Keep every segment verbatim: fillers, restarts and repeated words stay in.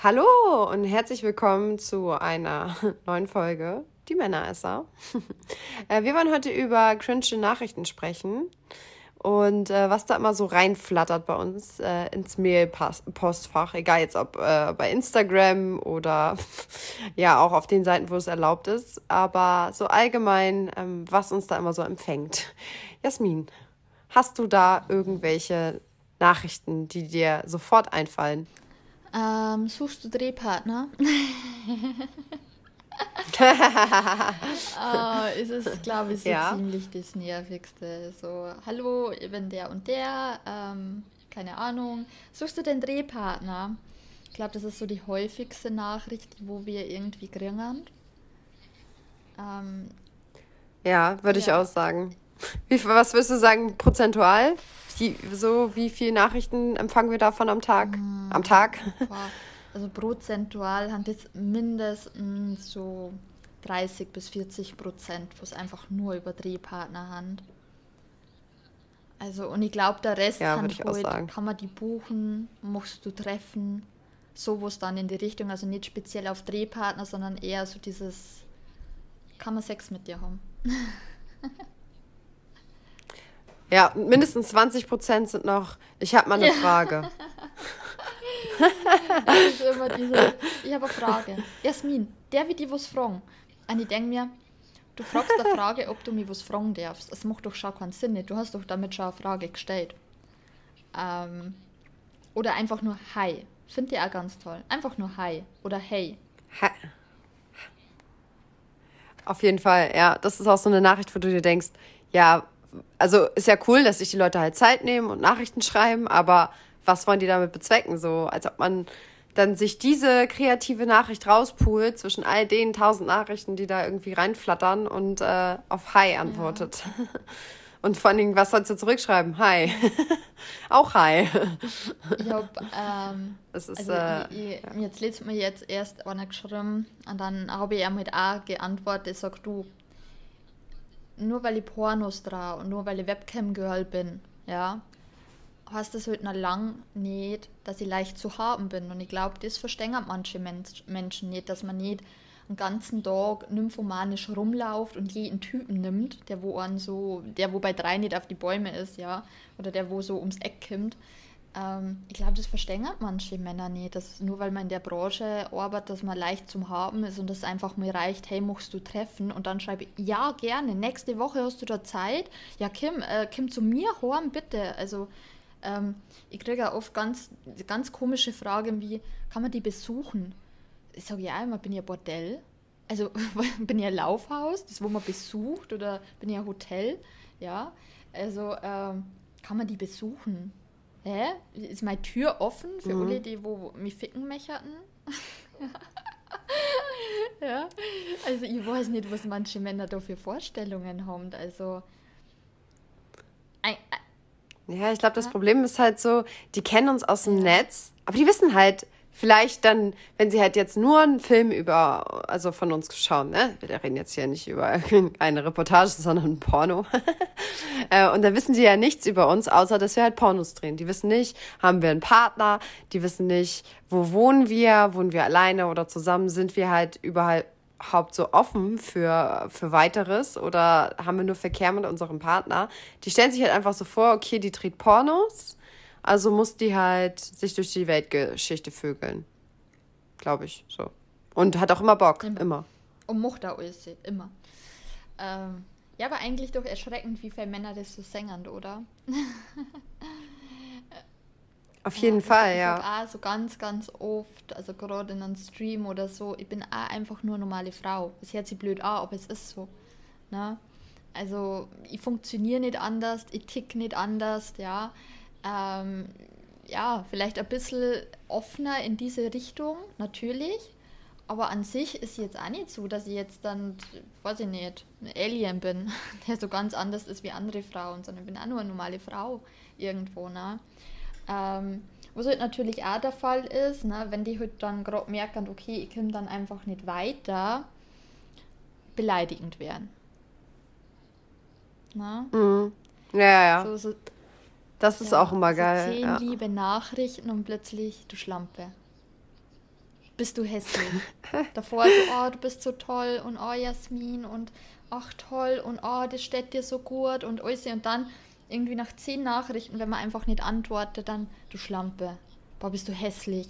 Hallo und herzlich willkommen zu einer neuen Folge, die Männeresser. Äh, Wir wollen heute über cringe Nachrichten sprechen und äh, was da immer so reinflattert bei uns äh, ins Mail-Postfach, egal jetzt ob äh, bei Instagram oder ja auch auf den Seiten, wo es erlaubt ist, aber so allgemein, ähm, was uns da immer so empfängt. Jasmin, hast du da irgendwelche Nachrichten, die dir sofort einfallen? Ähm, suchst du Drehpartner? Äh, ist es, glaube ich, so Ja. ziemlich das Nervigste. So, hallo, ich bin der und der, ähm, keine Ahnung. Suchst du den Drehpartner? Ich glaube, das ist so die häufigste Nachricht, wo wir irgendwie kriegen. Ähm, Ja, würde ich ja, auch sagen. Wie, was würdest du sagen, prozentual? Wie, so, wie viele Nachrichten empfangen wir davon am Tag? Am Tag? boah, also prozentual haben das mindestens so dreißig bis vierzig Prozent, wo es einfach nur über Drehpartner handelt. Also, und ich glaube, der Rest Ja, würde hat ich auch halt, sagen. kann man die buchen, musst du treffen, sowas dann in die Richtung, also nicht speziell auf Drehpartner, sondern eher so dieses, kann man Sex mit dir haben? Ja, mindestens zwanzig Prozent sind noch, ich habe mal eine Ja, Frage. das ist immer dieses, ich habe eine Frage. Jasmin, der wird dir was fragen? Und ich denke mir, du fragst eine Frage, ob du mir was fragen darfst. Das macht doch schon keinen Sinn. Nicht. Du hast doch damit schon eine Frage gestellt. Ähm, oder einfach nur Hi. Finde ich auch ganz toll. Einfach nur Hi oder Hey. Ha, auf jeden Fall, ja. Das ist auch so eine Nachricht, wo du dir denkst, ja, also ist ja cool, dass sich die Leute halt Zeit nehmen und Nachrichten schreiben, aber was wollen die damit bezwecken? So, als ob man dann sich diese kreative Nachricht rauspult zwischen all den tausend Nachrichten, die da irgendwie reinflattern und äh, auf Hi Ja. antwortet. Und vor allen Dingen, was sollst du zurückschreiben? Hi. Auch Hi. Ich habe, ähm, Es ist, also äh, ich, ich, jetzt letztes Mal jetzt erst einer geschrieben und dann habe ich ihm halt auch geantwortet, ich sag du, nur weil ich Pornos trau und nur weil ich Webcam-Girl bin, ja, heißt das halt noch lang nicht, dass ich leicht zu haben bin. Und ich glaube, das verstehen manche Mensch, Menschen nicht, dass man nicht einen ganzen Tag nymphomanisch rumläuft und jeden Typen nimmt, der wo an so, der wo bei drei nicht auf die Bäume ist, ja, oder der wo so ums Eck kommt. Ähm, ich glaube, das verstehen manche Männer nicht, dass nur weil man in der Branche arbeitet, dass man leicht zum Haben ist und das einfach mal reicht, hey, machst du treffen? Und dann schreibe ich, ja, gerne, nächste Woche hast du da Zeit? Ja, Kim, äh, Kim zu mir, horn bitte. Also, ähm, ich kriege ja oft ganz, ganz komische Fragen wie, kann man die besuchen? Ich sage ja immer, bin ich ein Bordell? Also bin ich ein Laufhaus, das wo man besucht, oder bin ich ein Hotel? Ja, also ähm, kann man die besuchen? Hä? Ist meine Tür offen für alle, mhm. die wo mich ficken möchten? Ja, also ich weiß nicht, was manche Männer da für Vorstellungen haben. Also, ein, Ja, ich glaube, das ein, Problem ist halt so, die kennen uns aus dem ja, Netz, aber die wissen halt vielleicht dann, wenn sie halt jetzt nur einen Film über, also von uns schauen, ne? Wir reden jetzt hier nicht über eine Reportage, sondern ein Porno. Äh, Und dann wissen die ja nichts über uns, außer dass wir halt Pornos drehen. Die wissen nicht, haben wir einen Partner, die wissen nicht, wo wohnen wir, wohnen wir alleine oder zusammen, sind wir halt überall überhaupt so offen für, für weiteres oder haben wir nur Verkehr mit unserem Partner? Die stellen sich halt einfach so vor, okay, die dreht Pornos, also muss die halt sich durch die Weltgeschichte vögeln, glaube ich, so. Und hat auch immer Bock, immer. immer. Und macht auch alles, immer. Ähm, ja, aber eigentlich doch erschreckend, wie viele Männer das so singen, oder? Auf Ja, jeden ich, Fall, ich sag ja. auch so ganz, ganz oft, also gerade in einem Stream oder so, ich bin auch einfach nur eine normale Frau. Das hört sich blöd an, aber es ist so. Ne? Also ich funktioniere nicht anders, ich tick nicht anders, ja. Ähm, ja, vielleicht ein bisschen offener in diese Richtung, natürlich. Aber an sich ist jetzt auch nicht so, dass ich jetzt dann, weiß ich nicht, ein Alien bin, der so ganz anders ist wie andere Frauen, sondern ich bin auch nur eine normale Frau irgendwo, ne? Ähm, was halt natürlich auch der Fall ist, ne, wenn die halt dann gerade merken, okay, ich komme dann einfach nicht weiter, beleidigend werden. Ne? Mhm. Ja, ja, ja. So, so, Das ist auch ja, immer so geil, zehn ja. liebe Nachrichten und plötzlich du Schlampe. bist du hässlich. Davor so, oh, du bist so toll und oh, Jasmin und ach, toll und oh, das steht dir so gut und alles. Und dann irgendwie nach zehn Nachrichten, wenn man einfach nicht antwortet, dann, du Schlampe, boah, bist du hässlich.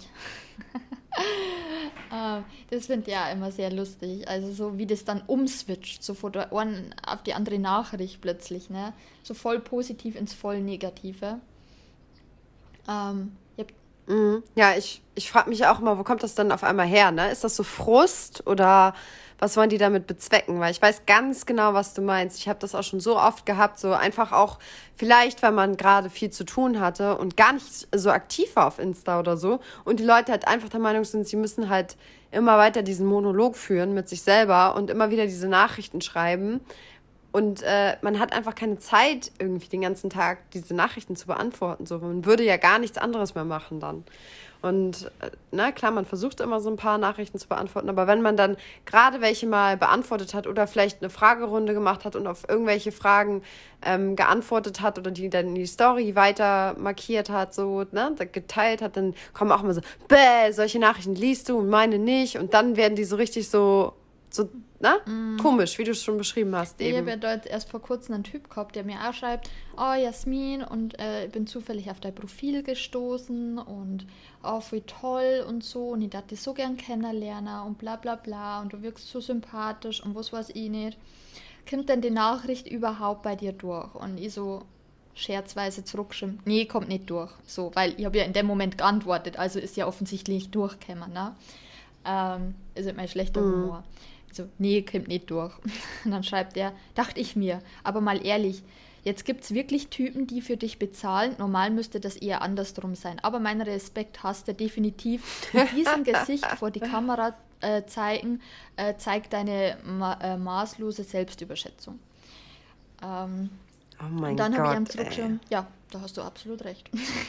ähm, das finde ich ja immer sehr lustig. Also so, wie das dann umswitcht, so von der einen auf die andere Nachricht plötzlich, ne? So voll positiv ins voll Negative. Ähm, ja, Mhm. Ja, ich, ich frage mich auch immer, wo kommt das dann auf einmal her, ne? Ist das so Frust oder was wollen die damit bezwecken? Weil ich weiß ganz genau, was du meinst. Ich habe das auch schon so oft gehabt, so einfach auch vielleicht, weil man gerade viel zu tun hatte und gar nicht so aktiv war auf Insta oder so und die Leute halt einfach der Meinung sind, sie müssen halt immer weiter diesen Monolog führen mit sich selber und immer wieder diese Nachrichten schreiben. Und äh, man hat einfach keine Zeit, irgendwie den ganzen Tag diese Nachrichten zu beantworten. So, man würde ja gar nichts anderes mehr machen dann. Und äh, na klar, man versucht immer so ein paar Nachrichten zu beantworten, aber wenn man dann gerade welche mal beantwortet hat oder vielleicht eine Fragerunde gemacht hat und auf irgendwelche Fragen ähm, geantwortet hat oder die dann in die Story weiter markiert hat, so, ne, geteilt hat, dann kommen auch immer so, bäh, solche Nachrichten liest du und meine nicht. Und dann werden die so richtig so, so, na, mm. komisch, wie du es schon beschrieben hast. Ich eben. habe ja dort erst vor kurzem einen Typ gehabt, der mir auch schreibt, oh Jasmin, und äh, ich bin zufällig auf dein Profil gestoßen und oh, wie toll und so und ich dachte dich so gern kennenlernen und bla bla bla und du wirkst so sympathisch und was weiß ich nicht. Kommt denn die Nachricht überhaupt bei dir durch? Und ich so scherzweise zurückgeschrieben, nee, kommt nicht durch. So, weil ich habe ja in dem Moment geantwortet, also ist ja offensichtlich durchgekommen, ne? Ähm, ist halt mein schlechter Mhm. Humor. So, nee, kommt nicht durch. Und dann schreibt er, dachte ich mir, aber mal ehrlich, jetzt gibt es wirklich Typen, die für dich bezahlen. Normal müsste das eher andersrum sein. Aber mein Respekt hast du definitiv. Mit diesem Gesicht vor die Kamera äh, zeigen, äh, zeigt deine ma äh, maßlose Selbstüberschätzung. Ähm, Oh mein und dann habe ich ihm Gott, ey. zurückgeschrieben, ja, da hast du absolut recht.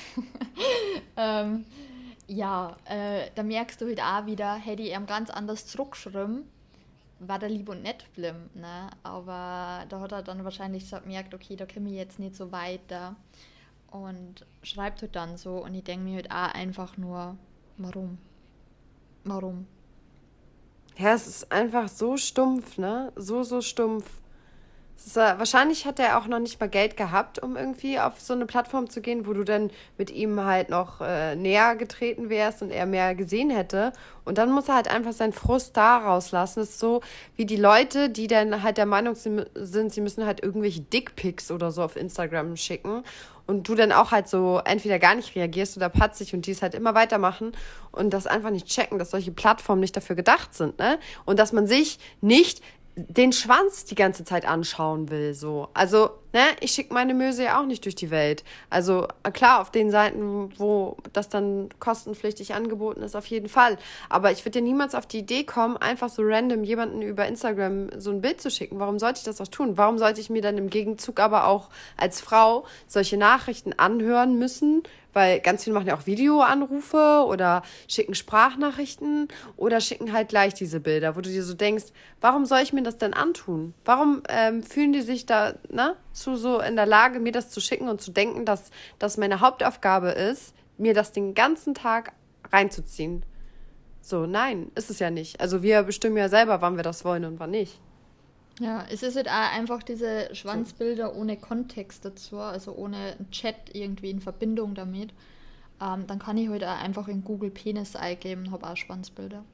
ähm, ja, äh, da merkst du halt auch wieder, hätte ich ihm ganz anders zurückgeschrieben, war der lieb und nett geblieben, ne? Aber da hat er dann wahrscheinlich so gemerkt, okay, da komme ich jetzt nicht so weiter und schreibt halt dann so und ich denke mir halt auch einfach nur, warum? Warum? Ja, es ist einfach so stumpf, ne? So, so stumpf. Es ist, äh, wahrscheinlich hat er auch noch nicht mal Geld gehabt, um irgendwie auf so eine Plattform zu gehen, wo du dann mit ihm halt noch äh, näher getreten wärst und er mehr gesehen hätte. Und dann muss er halt einfach seinen Frust da rauslassen. Das ist so wie die Leute, die dann halt der Meinung sind, sie müssen halt irgendwelche Dickpics oder so auf Instagram schicken. Und du dann auch halt so entweder gar nicht reagierst oder patzig und die es halt immer weitermachen und das einfach nicht checken, dass solche Plattformen nicht dafür gedacht sind, ne? Und dass man sich nicht den Schwanz die ganze Zeit anschauen will, so. Also, ne, ich schicke meine Möse ja auch nicht durch die Welt. Also, klar, auf den Seiten, wo das dann kostenpflichtig angeboten ist, auf jeden Fall. Aber ich würde ja niemals auf die Idee kommen, einfach so random jemanden über Instagram so ein Bild zu schicken. Warum sollte ich das auch tun? Warum sollte ich mir dann im Gegenzug aber auch als Frau solche Nachrichten anhören müssen? Weil ganz viele machen ja auch Videoanrufe oder schicken Sprachnachrichten oder schicken halt gleich diese Bilder, wo du dir so denkst, warum soll ich mir das denn antun? Warum ähm, fühlen die sich da, ne, zu so in der Lage, mir das zu schicken und zu denken, dass das meine Hauptaufgabe ist, mir das den ganzen Tag reinzuziehen? So, nein, ist es ja nicht. Also wir bestimmen ja selber, wann wir das wollen und wann nicht. Ja, es ist halt auch einfach diese Schwanzbilder ohne Kontext dazu, also ohne einen Chat irgendwie in Verbindung damit. Ähm, dann kann ich halt auch einfach in Google Penis eingeben, habe auch Schwanzbilder.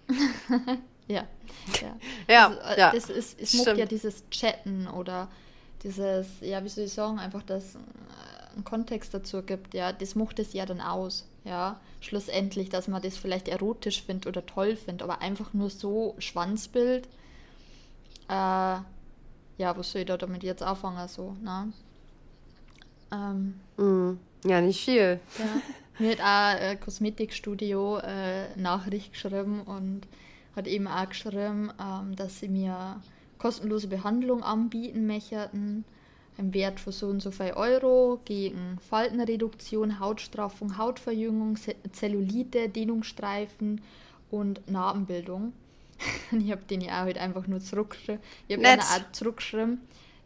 ja, ja. Ja, Also, äh, ja, das ist, es mag ja stimmt. dieses Chatten oder dieses, ja, wie soll ich sagen, einfach, dass äh, einen Kontext dazu gibt, ja, das macht es ja dann aus, ja, schlussendlich, dass man das vielleicht erotisch findet oder toll findet, aber einfach nur so Schwanzbild, äh, ja, was soll ich da damit jetzt anfangen, so, ne? Ähm, Mm, ja, nicht viel. ja. Mir hat auch ein Kosmetikstudio äh, Nachricht geschrieben und hat eben auch geschrieben, ähm, dass sie mir kostenlose Behandlung anbieten möchten, im Wert von so und so viel Euro gegen Faltenreduktion, Hautstraffung, Hautverjüngung, Se- Zellulite, Dehnungsstreifen und Narbenbildung. Und ich habe den ja auch halt einfach nur zurückgeschrieben. Ich habe ihnen Nett. auch zurückgeschrieben,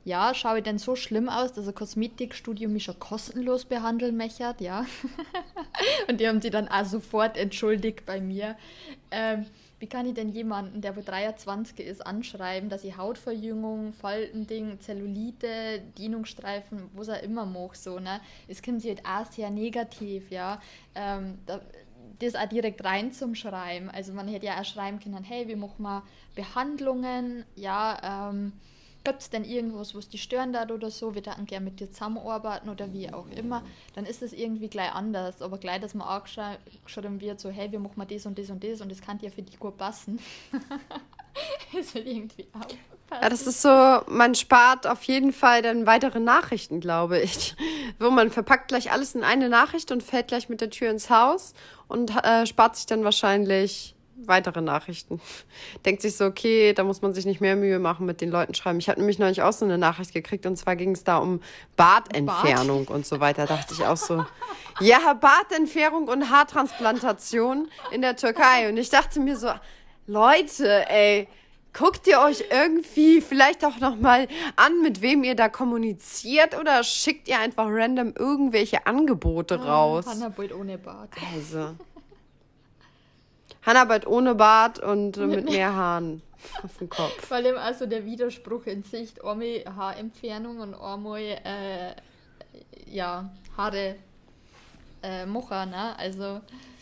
ja, schaue ich denn so schlimm aus, dass ein Kosmetikstudio mich schon kostenlos behandeln möchte, ja. Und die haben sie dann auch sofort entschuldigt bei mir. Ähm, wie kann ich denn jemanden, der wohl dreiundzwanzig ist, anschreiben, dass ich Hautverjüngung, Faltending, Zellulite, Dehnungsstreifen, was auch immer mache, so, ne? Es kommt sie halt auch sehr negativ, ja. Ähm, da, das auch direkt rein zum Schreiben. Also man hätte ja auch schreiben können, hey, wir machen mal Behandlungen, ja, ähm, gibt es denn irgendwas, was die stören hat oder so, wir würden gerne mit dir zusammenarbeiten oder wie auch immer, dann ist das irgendwie gleich anders. Aber gleich, dass man auch geschrieben wird, so, hey, wir machen mal das und das und das und das kann ja für dich gut passen. Das wird irgendwie auch passen. Ja, das ist so, man spart auf jeden Fall dann weitere Nachrichten, glaube ich. Wo man verpackt gleich alles in eine Nachricht und fällt gleich mit der Tür ins Haus und äh, spart sich dann wahrscheinlich weitere Nachrichten. Denkt sich so, okay, da muss man sich nicht mehr Mühe machen mit den Leuten schreiben. Ich hatte nämlich neulich auch so eine Nachricht gekriegt und zwar ging es da um Bartentfernung Bart? und so weiter. Da dachte ich auch so, ja, Bartentfernung und Haartransplantation in der Türkei. Und ich dachte mir so, Leute, ey, guckt ihr euch irgendwie vielleicht auch nochmal an, mit wem ihr da kommuniziert oder schickt ihr einfach random irgendwelche Angebote raus? Oh, Handarbeit ohne Bart. Also, Handarbeit ohne Bart und mit mehr Haaren auf dem Kopf. Vor allem also der Widerspruch in Sicht, einmal Haarentfernung und einmal äh, ja, Haare äh, machen, ne? Also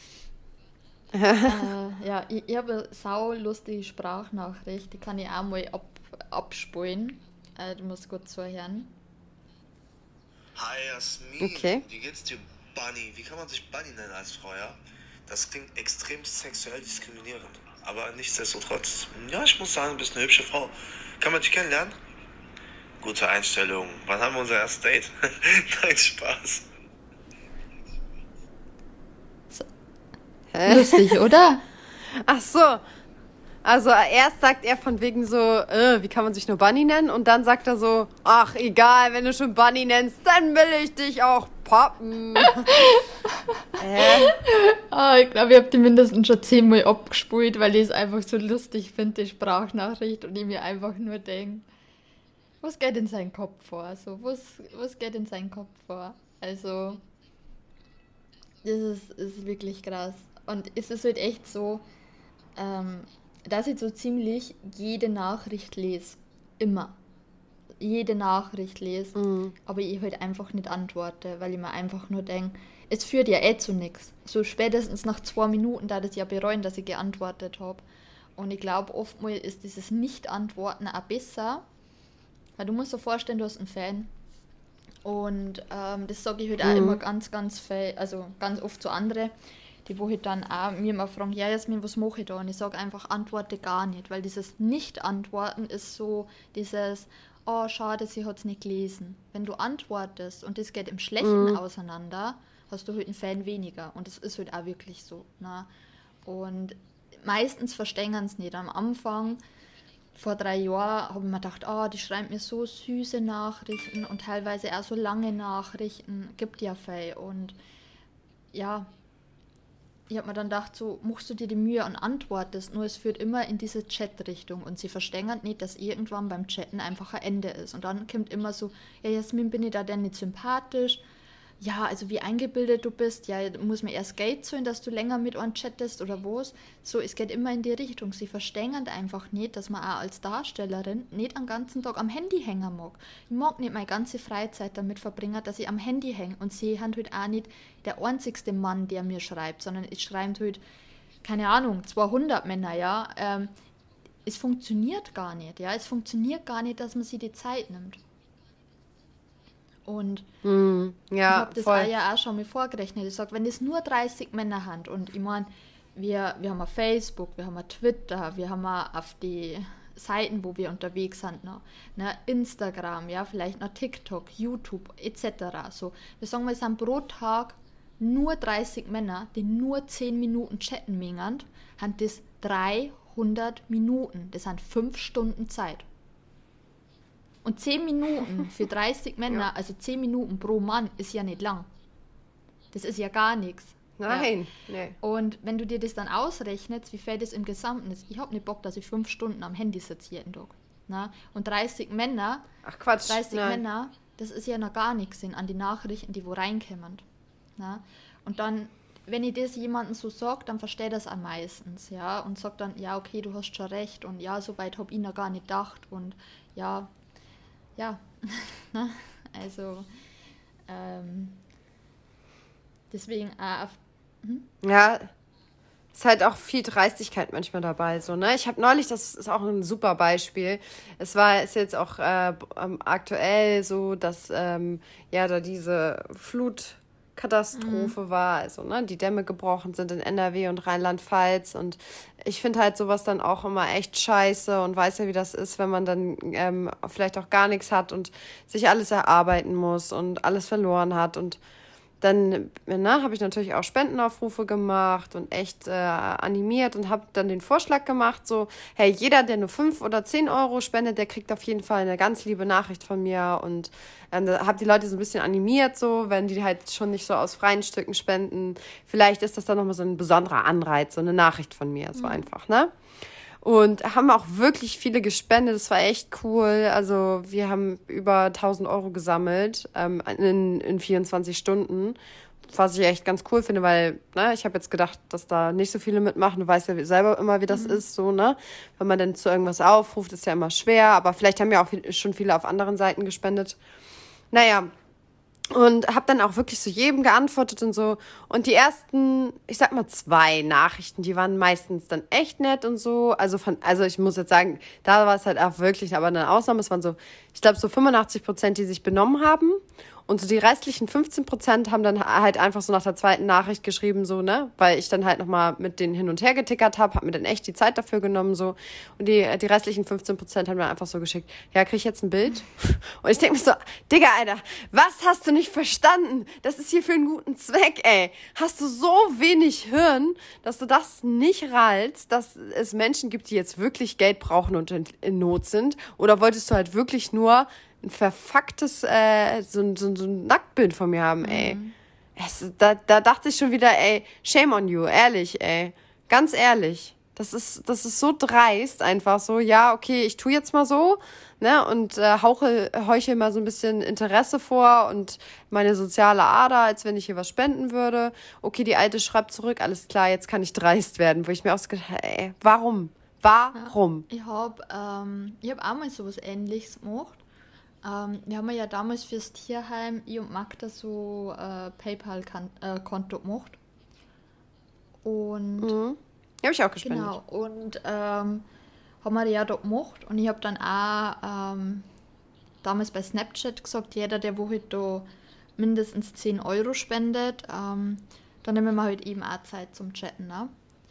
äh, ja, ich, ich habe eine sau lustige Sprachnachricht, die kann ich auch mal ab, abspulen. Äh, du musst gut zuhören. Hi Jasmin, okay. Wie geht's dir, Bunny? Wie kann man sich Bunny nennen als Frau, ja? Das klingt extrem sexuell diskriminierend, aber nichtsdestotrotz, ja, ich muss sagen, du bist eine hübsche Frau. Kann man dich kennenlernen? Gute Einstellung. Wann haben wir unser erstes Date? Nein, Spaß. Lustig, oder? Ach so. Also erst sagt er von wegen so, äh, wie kann man sich nur Bunny nennen? Und dann sagt er so, ach egal, wenn du schon Bunny nennst, dann will ich dich auch poppen. äh. Oh, ich glaube, ich habe die mindestens schon zehnmal abgespult, weil ich es einfach so lustig finde, die Sprachnachricht. Und ich mir einfach nur denke, was geht in seinen Kopf vor? So, was, was geht in seinen Kopf vor? Also, das ist, ist wirklich krass. Und es ist halt echt so, ähm, dass ich so ziemlich jede Nachricht lese. Immer. Jede Nachricht lese. Mhm. Aber ich halt einfach nicht antworte, weil ich mir einfach nur denke, es führt ja eh zu nichts. So spätestens nach zwei Minuten da das ja bereuen, dass ich geantwortet habe. Und ich glaube, oftmals ist dieses Nicht-Antworten auch besser. Weil du musst dir vorstellen, du hast einen Fan. Und ähm, das sage ich halt mhm. auch immer ganz, ganz viel, also ganz oft zu anderen, die wo halt dann auch mir immer fragen, ja Jasmin, was mache ich da? Und ich sage einfach, antworte gar nicht, weil dieses Nicht-Antworten ist so dieses, oh schade, sie hat es nicht gelesen. Wenn du antwortest und das geht im Schlechten mhm. auseinander, hast du halt einen Fan weniger und das ist halt auch wirklich so. Ne? Und meistens verstehen sie nicht. Am Anfang, vor drei Jahren, habe ich mir gedacht, oh, die schreibt mir so süße Nachrichten und teilweise auch so lange Nachrichten, gibt ja viel. Und ja, ich habe mir dann gedacht, so machst du dir die Mühe und antwortest, nur es führt immer in diese Chat-Richtung und sie verstehen nicht, dass irgendwann beim Chatten einfach ein Ende ist. Und dann kommt immer so, ja Jasmin, bin ich da denn nicht sympathisch? Ja, also wie eingebildet du bist, ja, muss mir erst Geld zahlen, dass du länger mit uns chattest oder was. So, es geht immer in die Richtung. Sie verstehen einfach nicht, dass man auch als Darstellerin nicht den ganzen Tag am Handy hängen mag. Ich mag nicht meine ganze Freizeit damit verbringen, dass ich am Handy hänge. Und sie haben halt auch nicht der einzigste Mann, der mir schreibt, sondern es schreiben halt, keine Ahnung, zweihundert Männer, ja. Ähm, es funktioniert gar nicht, ja. Es funktioniert gar nicht, dass man sich die Zeit nimmt. Und mm, ja, ich habe das voll. auch ja auch schon mal vorgerechnet. Ich sage, wenn es nur dreißig Männer haben und ich meine, wir, wir haben auf Facebook, wir haben auf Twitter, wir haben auf die Seiten, wo wir unterwegs sind, noch, ne, Instagram, ja, vielleicht noch TikTok, YouTube et cetera. So, wir sagen, wir sind pro Tag nur dreißig Männer, die nur zehn Minuten chatten mengen, haben das dreihundert Minuten. Das sind fünf Stunden Zeit. Und zehn Minuten für dreißig Männer, ja. Also zehn Minuten pro Mann, ist ja nicht lang. Das ist ja gar nichts. Nein, ja. nee. Und wenn du dir das dann ausrechnest, wie viel das im Gesamten ist, ich habe nicht Bock, dass ich fünf Stunden am Handy sitze jeden Tag. Na? Und dreißig Männer, Ach Quatsch. dreißig Nein. Männer, das ist ja noch gar nichts sind an die Nachrichten, die wo reinkommen. Na? Und dann, wenn ich das jemandem so sage, dann versteht das am meistens, ja, und sagt dann, ja, okay, du hast schon recht und ja, so weit habe ich noch gar nicht gedacht und ja, ja, ne? Also, ähm, deswegen, äh, auf, hm? Ja, ist halt auch viel Dreistigkeit manchmal dabei, so, ne? Ich habe neulich, das ist auch ein super Beispiel. Es war, ist jetzt auch äh, ähm, aktuell so, dass ähm, ja da diese Flutkatastrophe war, also ne, die Dämme gebrochen sind in N R W und Rheinland-Pfalz und ich finde halt sowas dann auch immer echt scheiße und weiß ja, wie das ist, wenn man dann ähm, vielleicht auch gar nichts hat und sich alles erarbeiten muss und alles verloren hat und dann ne, habe ich natürlich auch Spendenaufrufe gemacht und echt äh, animiert und habe dann den Vorschlag gemacht, so, hey, jeder, der nur fünf oder zehn Euro spendet, der kriegt auf jeden Fall eine ganz liebe Nachricht von mir und ähm, da habe die Leute so ein bisschen animiert, so, wenn die halt schon nicht so aus freien Stücken spenden, vielleicht ist das dann nochmal so ein besonderer Anreiz, so eine Nachricht von mir, so mhm. einfach, ne? Und haben auch wirklich viele gespendet. Das war echt cool. Also wir haben über tausend Euro gesammelt ähm, in, in vierundzwanzig Stunden. Was ich echt ganz cool finde, weil ne, ich habe jetzt gedacht, dass da nicht so viele mitmachen. Du weißt ja selber immer, wie das mhm. ist. so ne, wenn man dann zu irgendwas aufruft, ist ja immer schwer. Aber vielleicht haben ja auch viel, schon viele auf anderen Seiten gespendet. Naja, und habe dann auch wirklich so jedem geantwortet und so. Und die ersten, ich sag mal zwei Nachrichten, die waren meistens dann echt nett und so. Also von, also ich muss jetzt sagen, da war es halt auch wirklich, aber eine Ausnahme, es waren so, ich glaube so fünfundachtzig Prozent, die sich benommen haben. Und so die restlichen fünfzehn Prozent haben dann halt einfach so nach der zweiten Nachricht geschrieben, so, ne? Weil ich dann halt nochmal mit denen hin und her getickert habe, habe mir dann echt die Zeit dafür genommen, so. Und die, die restlichen fünfzehn Prozent haben mir einfach so geschickt, ja, krieg ich jetzt ein Bild? Und ich denke mir so, Digga, Alter, was hast du nicht verstanden? Das ist hier für einen guten Zweck, ey. Hast du so wenig Hirn, dass du das nicht rallst, dass es Menschen gibt, die jetzt wirklich Geld brauchen und in, in Not sind? Oder wolltest du halt wirklich nur ein verfucktes, äh, so, so, so ein Nacktbild von mir haben, ey. Mhm. Es, da, da dachte ich schon wieder, ey, shame on you, ehrlich, ey. Ganz ehrlich. Das ist, das ist so dreist, einfach so, ja, okay, ich tu jetzt mal so, ne, und äh, hauche, heuche mal so ein bisschen Interesse vor und meine soziale Ader, als wenn ich hier was spenden würde. Okay, die Alte schreibt zurück, alles klar, jetzt kann ich dreist werden, wo ich mir auch so gedacht habe, ey, warum? Warum? Ja, ich habe ähm, ich hab auch mal sowas Ähnliches gemacht. Ähm, wir haben ja damals fürs Tierheim, ich und Magda, so äh, PayPal-Konto gemacht. Und mhm. Habe ich auch gespendet. Genau, und ähm, haben wir ja da gemacht. Und ich habe dann auch ähm, damals bei Snapchat gesagt, jeder, der wo halt da mindestens zehn Euro spendet, ähm, dann nehmen wir halt eben auch Zeit zum Chatten. Ne?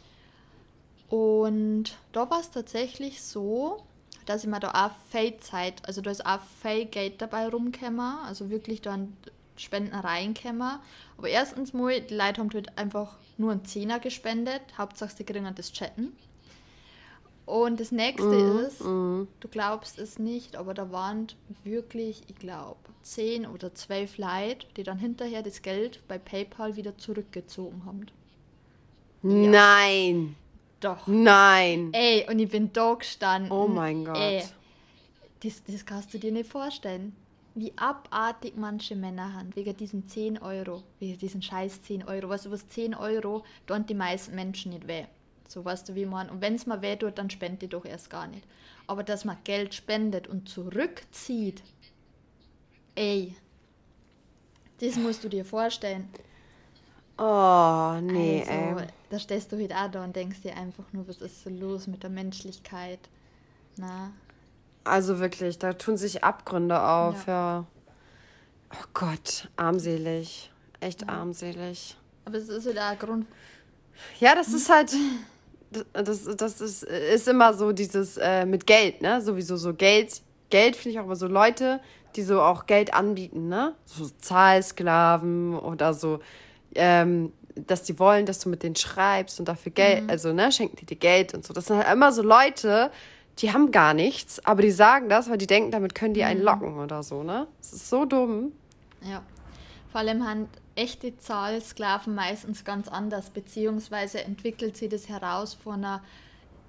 Und da war es tatsächlich so, dass ich mir da auch viel Zeit, also da ist auch viel Geld dabei rumgekommen, also wirklich dann Spenden reingekommen. Aber erstens mal, die Leute haben halt einfach nur einen Zehner gespendet, Hauptsache sie kriegen das Chatten. Und das nächste mm, ist, mm. du glaubst es nicht, aber da waren wirklich, ich glaube, zehn oder zwölf Leute, die dann hinterher das Geld bei PayPal wieder zurückgezogen haben. Ja. Nein! Doch. Nein. Ey, und ich bin da gestanden. Oh mein Gott. Ey, das, das kannst du dir nicht vorstellen. Wie abartig manche Männer haben, wegen diesen zehn Euro, wegen diesen scheiß zehn Euro. Weißt du, was zehn Euro tun die meisten Menschen nicht weh. So, weißt du, wie man. Und wenn es mal weh tut, dann spendet die doch erst gar nicht. Aber dass man Geld spendet und zurückzieht, ey, das musst du dir vorstellen. Oh, nee, also, ey. Da stehst du halt auch da und denkst dir einfach nur, was ist so los mit der Menschlichkeit? Na? Also wirklich, da tun sich Abgründe auf, ja. ja. Oh Gott, armselig. Echt ja. armselig. Aber es ist halt auch ein Grund. Ja, das ist halt, das, das ist, ist immer so dieses äh, mit Geld, ne? Sowieso so Geld. Geld finde ich auch immer so Leute, die so auch Geld anbieten, ne? So Zahlsklaven oder so. Ähm, dass die wollen, dass du mit denen schreibst und dafür Geld, mhm. also ne, schenken die dir Geld und so. Das sind halt immer so Leute, die haben gar nichts, aber die sagen das, weil die denken, damit können die einen locken oder so, ne? Das ist so dumm. Ja, vor allem haben echte Zahlsklaven meistens ganz anders, beziehungsweise entwickelt sie das heraus von einer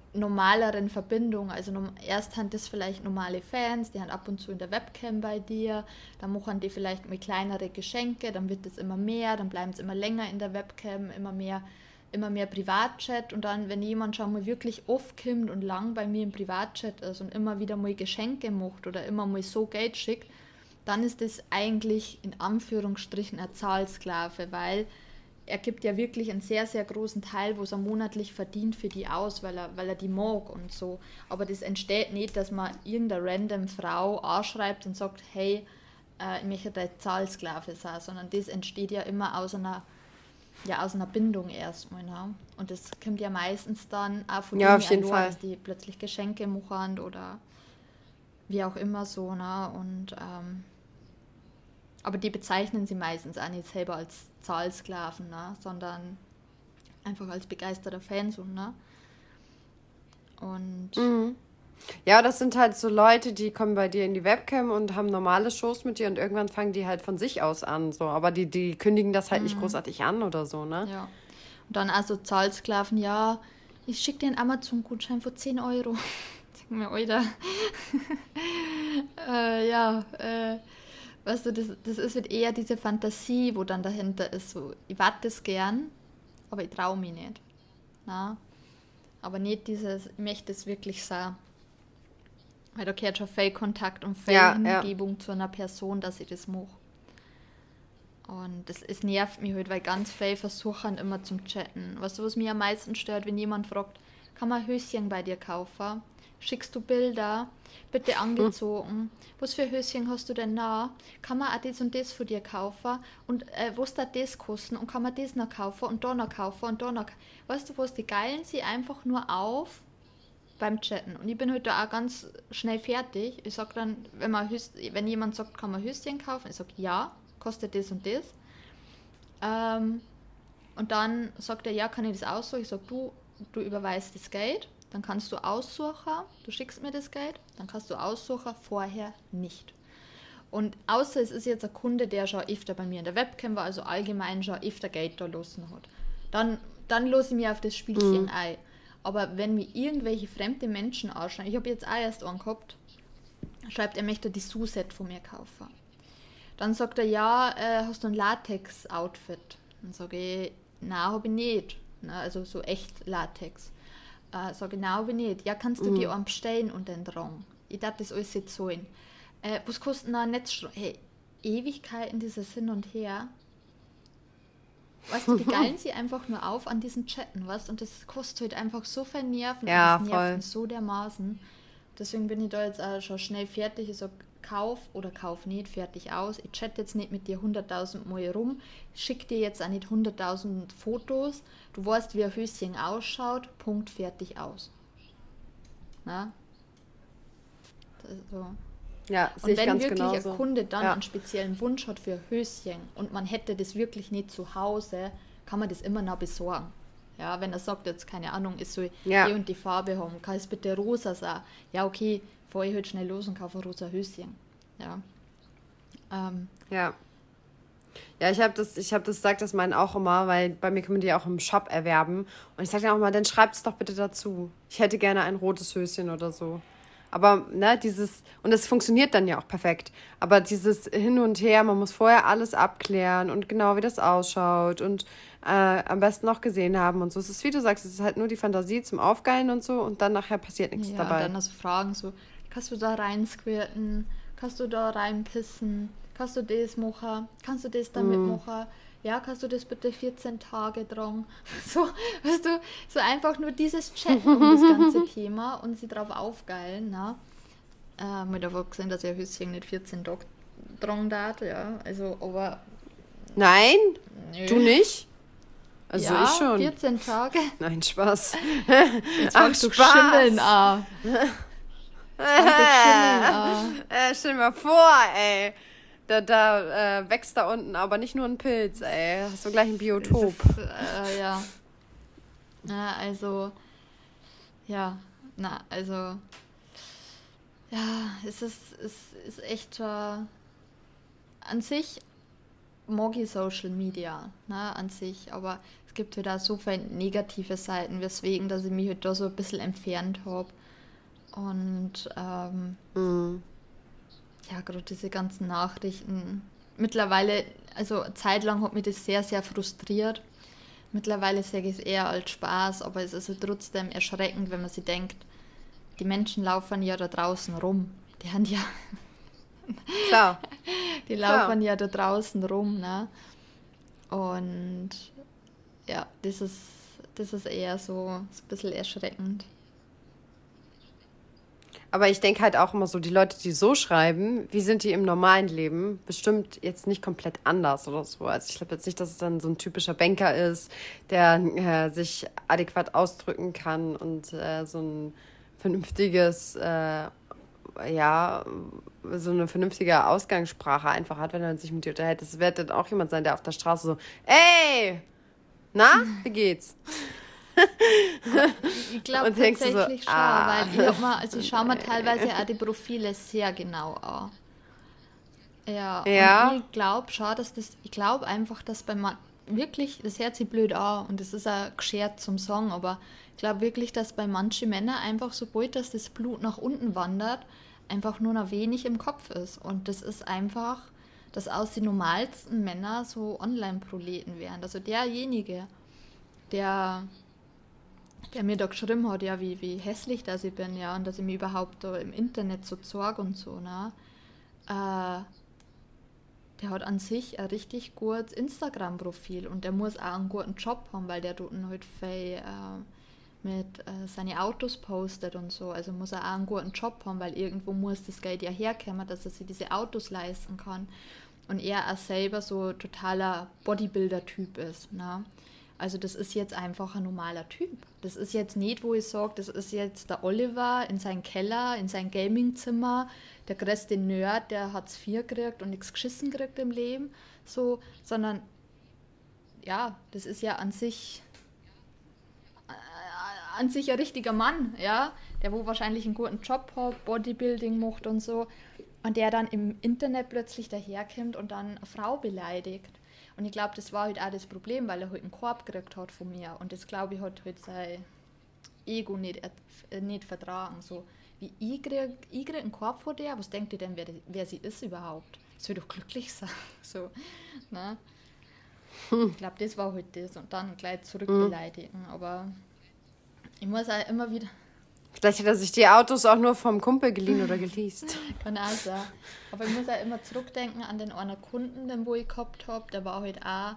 normaleren Verbindung. Also nom- erst haben das vielleicht normale Fans, die haben ab und zu in der Webcam bei dir, dann machen die vielleicht mit kleinere Geschenke, dann wird es immer mehr, dann bleiben sie immer länger in der Webcam, immer mehr, immer mehr Privatchat und dann, wenn jemand schon mal wirklich oft kommt und lang bei mir im Privatchat ist und immer wieder mal Geschenke macht oder immer mal so Geld schickt, dann ist das eigentlich in Anführungsstrichen ein Zahlsklave, weil er gibt ja wirklich einen sehr, sehr großen Teil, was er monatlich verdient für die aus, weil er, weil er die mag und so. Aber das entsteht nicht, dass man irgendeine random Frau anschreibt und sagt, hey, äh, ich möchte dein Zahlsklave sein, sondern das entsteht ja immer aus einer, ja, aus einer Bindung erstmal. Ne? Und das kommt ja meistens dann auch von Ja, denen auf jeden allein, Fall. dass die plötzlich Geschenke machen oder wie auch immer so. Ne? Und ähm, aber die bezeichnen sie meistens auch nicht selber als Zahlsklaven, ne? Sondern einfach als begeisterter Fan. So, ne? Und Mhm. Ja, das sind halt so Leute, die kommen bei dir in die Webcam und haben normale Shows mit dir und irgendwann fangen die halt von sich aus an, so. Aber die, die kündigen das halt nicht großartig an oder so, ne? ja. Und dann also Zahlsklaven, ja, ich schicke dir einen Amazon-Gutschein für zehn Euro. Sag mir, Alter. äh, ja, äh, weißt du, das, das ist halt eher diese Fantasie, wo dann dahinter ist, so, ich warte das gern, aber ich traue mich nicht. Na? Aber nicht dieses, ich möchte es wirklich sein. Weil da gehört schon viel Kontakt und viel Ja, ja. Hingebung zu einer Person, dass ich das mache. Und das, es nervt mich halt, weil ganz viele versuchen immer zum Chatten. Weißt du, was mich am meisten stört, wenn jemand fragt, kann man ein Höschen bei dir kaufen? Schickst du Bilder? Bitte angezogen. Was für Höschen hast du denn da? Kann man auch das und das von dir kaufen? Und äh, was da das kosten? Und kann man das noch kaufen und da noch kaufen und da noch? Weißt du was, die geilen sie einfach nur auf beim Chatten. Und ich bin heute halt auch ganz schnell fertig. Ich sag dann, wenn, man Hös- wenn jemand sagt, kann man Höschen kaufen? Ich sag ja, kostet das und das. Ähm, und dann sagt er, ja, kann ich das aussuchen? Ich sag, du, du überweist das Geld, dann kannst du aussuchen, du schickst mir das Geld, dann kannst du aussuchen, vorher nicht. Und außer es ist jetzt ein Kunde, der schon öfter bei mir in der Webcam war, also allgemein schon öfter Geld da lassen hat, dann, dann lasse ich mich auf das Spielchen Mhm. ein. Aber wenn mir irgendwelche fremde Menschen anschauen, ich habe jetzt auch erst einen gehabt, schreibt, er möchte die Suzette von mir kaufen. Dann sagt er, ja, äh, hast du ein Latex-Outfit? Dann sage ich, nein, habe ich nicht. Na, also so echt Latex. Äh, sage ich, nein, habe ich nicht. Ja, kannst du dir einen bestellen und den Drang? Ich darf das alles jetzt zahlen. Äh, was kostet denn ein Netzstrom? Hey, Ewigkeiten dieses Hin und Her. Weißt du, die geilen sie einfach nur auf an diesen Chatten, weißt? Und das kostet halt einfach so viel Nerven Ja, und das nervt voll. mich so dermaßen. Deswegen bin ich da jetzt auch schon schnell fertig. Ich sag, kauf oder kauf nicht, fertig aus. Ich chatte jetzt nicht mit dir hunderttausend Mal rum. Schick dir jetzt auch nicht hunderttausend Fotos. Du weißt, wie ein Höschen ausschaut. Punkt, fertig, aus. Na? Das ist so. Ja, sehe Und ich wenn ganz wirklich genauso. ein Kunde dann Ja. einen speziellen Wunsch hat für ein Höschen und man hätte das wirklich nicht zu Hause, kann man das immer noch besorgen. Ja, wenn er sagt jetzt, keine Ahnung, es soll Ja. die und die Farbe haben, kann es bitte rosa sein? Ja, okay, fahre ich halt schnell los und kaufe ein rosa Höschen. Ja. Ähm, Ja. Ja, ich habe das, ich habe das, sag das meinen auch immer, weil bei mir kann man die auch im Shop erwerben. Und ich sage dann auch mal, dann schreibt es doch bitte dazu. Ich hätte gerne ein rotes Höschen oder so. Aber, ne, dieses, und das funktioniert dann ja auch perfekt. Aber dieses Hin und Her, man muss vorher alles abklären und genau, wie das ausschaut und äh, am besten noch gesehen haben und so. Es ist, wie du sagst, es ist halt nur die Fantasie zum Aufgeilen und so und dann nachher passiert nichts ja, dabei. dann also Fragen so, kannst du da rein squirten? Kannst du da reinpissen? Kannst du das machen? Kannst du das damit Mhm. machen? Ja, kannst du das bitte vierzehn Tage dran? So, weißt du, so einfach nur dieses Chatten um das ganze Thema und sie drauf aufgeilen, ne? Äh, mit der gesehen, dass ihr Höschen nicht vierzehn Tage dran darf, ja, also, aber Nein, nö. du nicht? Also ja, ich schon. vierzehn Tage. Nein, Spaß. Jetzt Ach, fangst du Spaß. schimmeln an. Jetzt fangst du schimmeln an. Äh, stell dir mal vor, ey. Da, da äh, wächst da unten aber nicht nur ein Pilz, ey. Hast du gleich ein Biotop. Es ist, äh, ja. Na, also, ja, na, also, ja, es ist, es ist echt äh, an sich mag ich Social Media, ne, an sich, aber es gibt halt auch so viele negative Seiten, weswegen, dass ich mich halt da so ein bisschen entfernt habe. Und ähm, Mhm. ja, gerade diese ganzen Nachrichten. Mittlerweile, also eine Zeit lang hat mich das sehr, sehr frustriert. Mittlerweile sage ich es eher als Spaß, aber es ist halt trotzdem erschreckend, wenn man sich denkt, die Menschen laufen ja da draußen rum. Die haben ja, Klar, die klar. laufen ja da draußen rum, ne? Und ja, das ist, das ist eher so, so ein bisschen erschreckend. Aber ich denke halt auch immer so, die Leute, die so schreiben, wie sind die im normalen Leben? Bestimmt jetzt nicht komplett anders oder so. Also ich glaube jetzt nicht, dass es dann so ein typischer Banker ist, der äh, sich adäquat ausdrücken kann und äh, so ein vernünftiges, äh, ja, so eine vernünftige Ausgangssprache einfach hat, wenn er sich mit dir unterhält. Das wird dann auch jemand sein, der auf der Straße so, ey, na, wie geht's? Ich glaube Und denkst du so, tatsächlich schon, ah, weil ich hab mal, also ich schaue mir teilweise auch die Profile sehr genau an. Ja, und ja, ich glaube schon, dass das, ich glaube einfach, dass bei man wirklich, das hört sich blöd an und das ist auch geschert zum Song, aber ich glaube wirklich, dass bei manchen Männern einfach, sobald dass das Blut nach unten wandert, einfach nur noch wenig im Kopf ist. Und das ist einfach, dass aus den normalsten Männern so Online-Proleten wären. Also derjenige, der, der mir da geschrieben hat, ja, wie, wie hässlich das ich bin, ja, und dass ich mich überhaupt da im Internet so zeige und so, ne? Äh, der hat an sich ein richtig gutes Instagram-Profil und der muss auch einen guten Job haben, weil der tut halt viel äh, mit äh, seine Autos postet und so. Also muss er auch einen guten Job haben, weil irgendwo muss das Geld ja herkommen, dass er sich diese Autos leisten kann. Und er auch selber so totaler Bodybuilder-Typ ist, ne? Also das ist jetzt einfach ein normaler Typ. Das ist jetzt nicht, wo ich sage, das ist jetzt der Oliver in seinem Keller, in seinem Gamingzimmer, der größte Nerd, der Hartz vier gekriegt und nichts geschissen kriegt im Leben, so, sondern ja, das ist ja an sich äh, an sich ein richtiger Mann, ja, der wo wahrscheinlich einen guten Job hat, Bodybuilding macht und so, und der dann im Internet plötzlich daherkommt und dann eine Frau beleidigt. Und ich glaube, das war halt auch das Problem, weil er halt einen Korb gekriegt hat von mir. Und das, glaube ich, hat halt sein Ego nicht, äh, nicht vertragen. So, wie ich krieg, ich krieg einen Korb von der, was denkt ihr denn, wer, wer sie ist überhaupt? Das will doch glücklich sein. So, ne? Ich glaube, das war halt das. Und dann gleich zurückbeleidigen. Aber ich muss auch immer wieder... vielleicht hat er sich die Autos auch nur vom Kumpel geliehen oder geleast. Kann auch sein. Aber ich muss auch immer zurückdenken an den einen Kunden, den wo ich gehabt habe. Der war halt auch,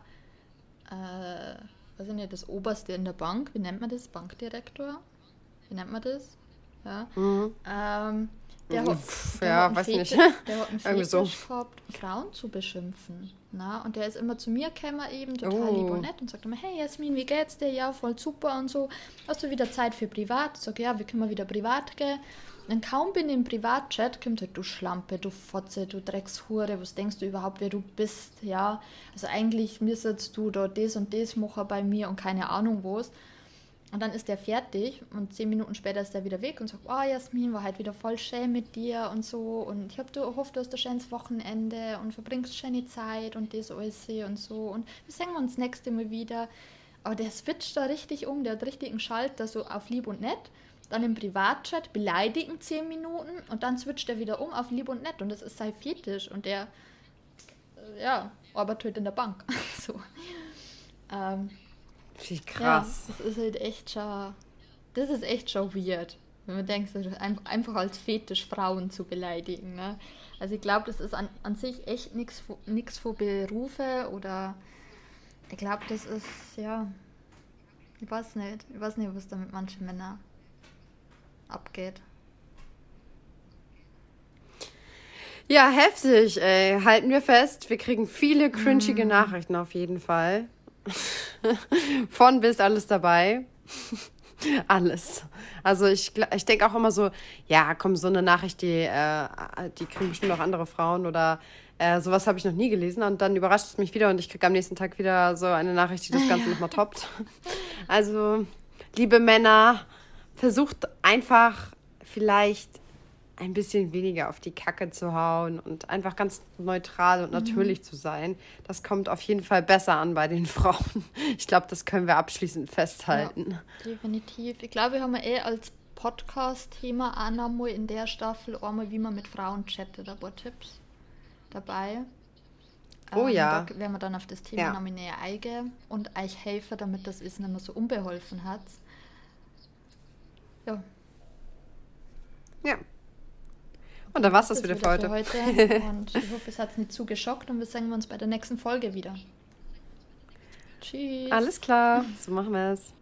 äh, weiß ich nicht, das Oberste in der Bank. Wie nennt man das? Bankdirektor? Wie nennt man das? Ja. Mhm. Ähm, der hat, Pff, der ja, hat einen weiß Fetisch, nicht. der hat einen Irgendwie so. Fetisch gehabt, Frauen zu beschimpfen. Na? Und der ist immer zu mir gekommen, eben total lieb Oh. und nett und sagt immer, hey Jasmin, wie geht's dir? Ja, voll super und so. Hast du wieder Zeit für privat? Ich sage, ja, wir können mal wieder privat gehen. Und kaum bin ich im Privatchat, kommt halt, du Schlampe, du Fotze, du Dreckshure, was denkst du überhaupt, wer du bist? Ja, also eigentlich müsstest du da das und das machen bei mir und keine Ahnung was. Und dann ist der fertig und zehn Minuten später ist er wieder weg und sagt, oh Jasmin, war halt wieder voll schön mit dir und so und ich hab du hoffe, du hast ein schönes Wochenende und verbringst schöne Zeit und das alles und so und wir sehen uns nächste Mal wieder. Aber der switcht da richtig um, der hat richtig einen Schalter so auf lieb und nett, dann im Privatchat beleidigen zehn Minuten und dann switcht er wieder um auf lieb und nett und das ist sein Fetisch und der, äh, ja, arbeitet halt in der Bank. so. Ähm, Wie krass. Ja, das ist halt echt schon, das ist echt schon weird, wenn man denkt, so ein- einfach als Fetisch Frauen zu beleidigen. Ne? Also ich glaube, das ist an, an sich echt nichts nichts für Berufe oder ich glaube, das ist, ja, ich weiß nicht, ich weiß nicht, was da mit manchen Männern abgeht. Ja, heftig, ey. Halten wir fest, wir kriegen viele cringige Nachrichten auf jeden Fall. Von bis alles dabei. Alles. Also ich, gl- ich denke auch immer so, ja, komm, so eine Nachricht, die, äh, die kriegen bestimmt auch andere Frauen oder äh, sowas habe ich noch nie gelesen und dann überrascht es mich wieder und ich kriege am nächsten Tag wieder so eine Nachricht, die das Ganze nochmal toppt. Also, liebe Männer, versucht einfach vielleicht ein bisschen weniger auf die Kacke zu hauen und einfach ganz neutral und natürlich zu sein. Das kommt auf jeden Fall besser an bei den Frauen. Ich glaube, das können wir abschließend festhalten. Ja, definitiv. Ich glaube, wir haben eh als Podcast-Thema auch noch mal in der Staffel einmal, wie man mit Frauen chattet, ein paar Tipps dabei. Oh Ähm, ja. Da werden wir dann auf das Thema Ja. noch mal näher eingehen und euch helfen, damit das ist nicht mehr so unbeholfen hat. Ja, Ja. Und dann war's das das wieder für wieder heute. für heute. Und ich hoffe, es hat nicht zu geschockt und wir sehen uns bei der nächsten Folge wieder. Tschüss. Alles klar, so machen wir es.